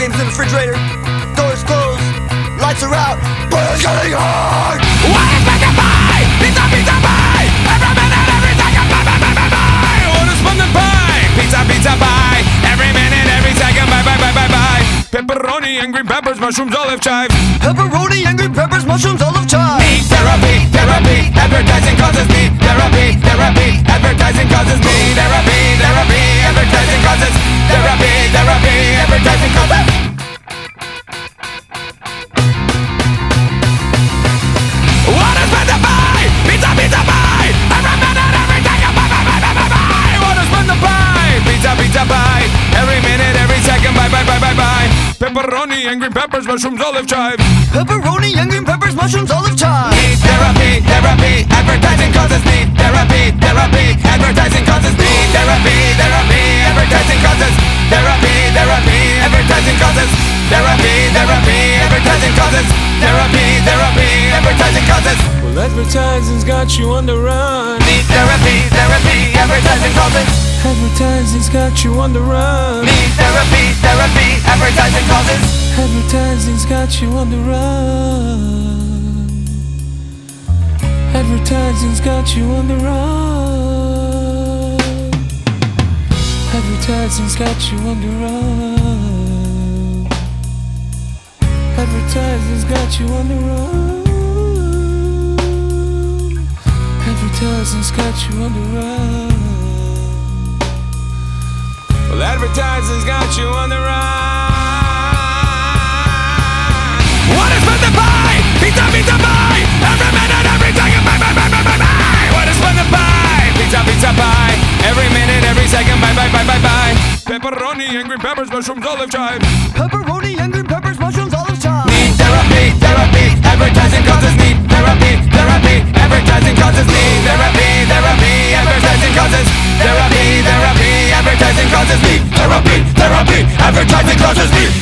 games in the refrigerator, doors closed, lights are out, but it's getting hard. What is meant to buy? Pizza, pizza, pie. Every minute, every second, buy, buy, buy, buy, buy. What is fun to buy? Pizza, pizza, pie. Every minute, every second, buy, buy, buy, buy, buy. Pepperoni and green peppers, mushrooms, olive chives. Pepperoni and green peppers, mushrooms, olive chives. Need therapy, therapy. Advertising causes need therapy, therapy. Advertising causes need therapy, therapy. Advertising causes therapy, therapy. Advertising causes. What is meant to buy? Pizza, pizza, pie. Every minute, every second, buy, buy, buy, buy, buy, buy. What is meant to buy? Pizza, pizza, pie. Every minute, every second, buy, buy, buy, buy, buy. Pepperoni and green peppers, mushrooms, olive chives. Pepperoni and green peppers, mushrooms, olive chives. Need therapy, therapy. Advertising causes need therapy, therapy. Advertising causes need therapy, therapy. Advertising causes therapy, therapy. Advertising causes therapy, therapy. Advertising causes therapy, therapy. Advertising causes. Well, advertising's got you on the run. Need therapy, therapy. Advertising causes. Advertising's got you on the run. Need therapy, therapy. Advertising causes. Advertising's got you on the run. Advertising's got you on the run. Advertising's got you on the run. Advertising's got you on the run. Advertising's got you on the run. Well, advertising's got you on the run. What is meant to buy? Pizza, pizza, pie. Every minute, every second, buy, buy, buy, buy, buy, buy. What is meant to buy? Pizza, pizza, pie. Every minute, every second, buy, buy, buy, buy, buy. Pepperoni and green peppers, mushrooms, olive chives. Pepperoni and green peppers, mushrooms, olive chives. Need therapy, therapy. Advertising causes need therapy, therapy. Advertising causes need therapy, therapy. Advertising causes therapy, therapy. Advertising causes need therapy, therapy. Advertising causes need